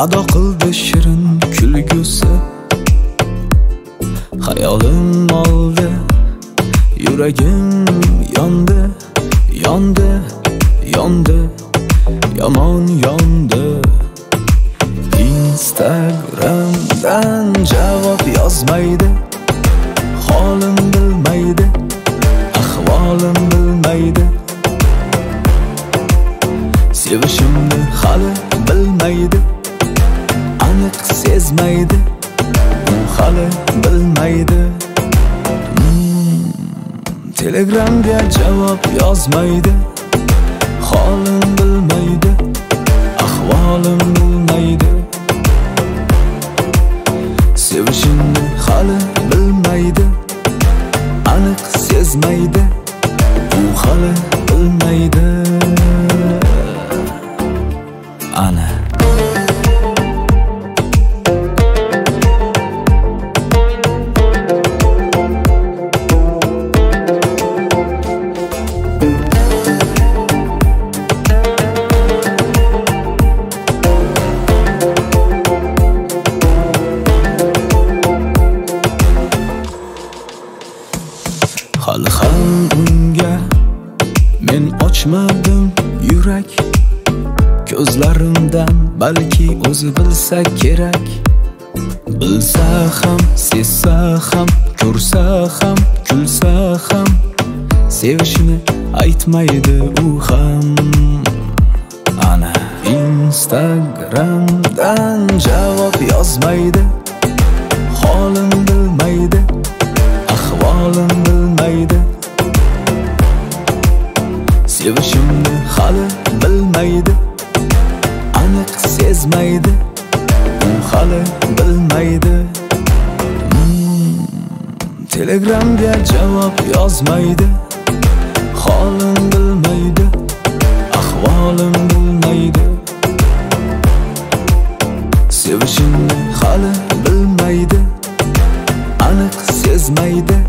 ado qildi shirin kulgusi. Hayolim oldi, yuragim yondi, yondi, yondi, yomon yondi. Instagramdan javob yozmaydi, holim bilmaydi, ahvolim bilmaydi. Sevishimni hali bilmaydi, aniq sezmaydi, u hali bilmaydi. Telegramga javob yozmaydi, holim bilmaydi, ahvolim bilmaydi. Sevishimni hali bilmaydi, aniq sezmaydi, u hali bilmaydi. Ana hali ham unga men ochmadim yurak. Ko'zlarimdan balki o'zi bilsa kerak. Bilsa ham, sezsa ham, ko'rsa ham, kulsa ham, sevishini aytmaydi u ham. Ana Instagramdan javob yozmaydi, holim bilmaydi, ahvolim bilmaydi. Sevishimni hali bilmaydi, aniq sezmaydi, u hali bilmaydi. Telegramga javob yozmaydi, holim bilmaydi, ahvolim bilmaydi. Sevishimni hali bilmaydi, aniq sezmaydi,